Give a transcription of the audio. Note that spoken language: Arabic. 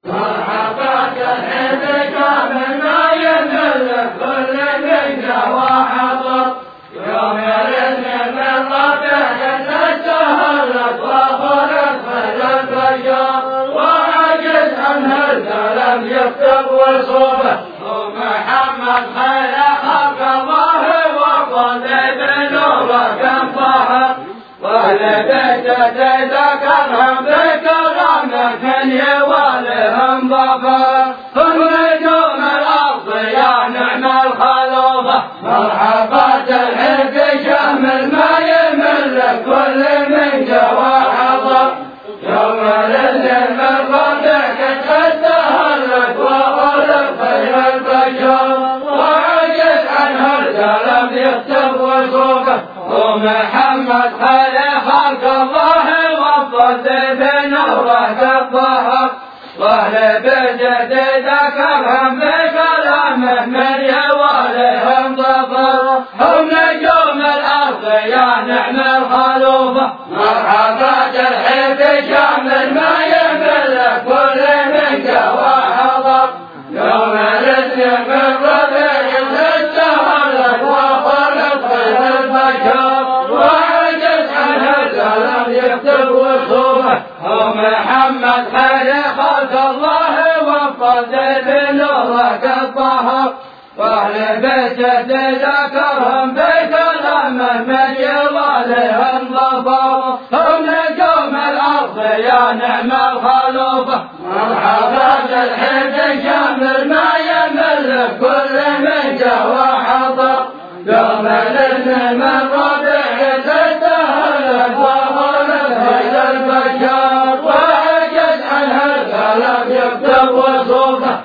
مرحبا تحيتك من ما يمل كل من جوا حضر يوم الاثنين من ربك تسهلت وخلت خير البشر وعجز عنه الكلام يكتب وصوبه ومحمد خير خلق الله وقل بنورك انطهر ولديك تذكرهم بكرامك يوالهم ظفر هم نجوم الارض يا نعم الخلوفه مرحبا تلحق شامل ما يمل كل من جوا حضر يوم الاثنين من ربك تسهلت وغلب خير البشر وعجز عنه القلم يكتب وصوفه ومحمد خير خلق الله وفض بنوره الظهر واهل بجد ذكرهم بكلامه من يواليهم ظفر هم نجوم الارض يا نعم الخلوفه مرحبا ترحيب شامل ما يمل كل من جوا حضر يوم الاثنين من ربيع تسهلت وخلت خير البشر وعجز عنه الكلام يكتب وصوفه ومحمد خير خلق الله وفض بنورك الظهر واهل بيته ذكرهم بكلامه من يواليهم ظفر هم نجوم الارض يا نعم الخلوفه مرحبا بالحب شامل ما يمل كل من جوا حضر يوم الاثنين من ربيع تسهلت وغلب خير البشر وعجز عنه الكلام يكتب وصوفه.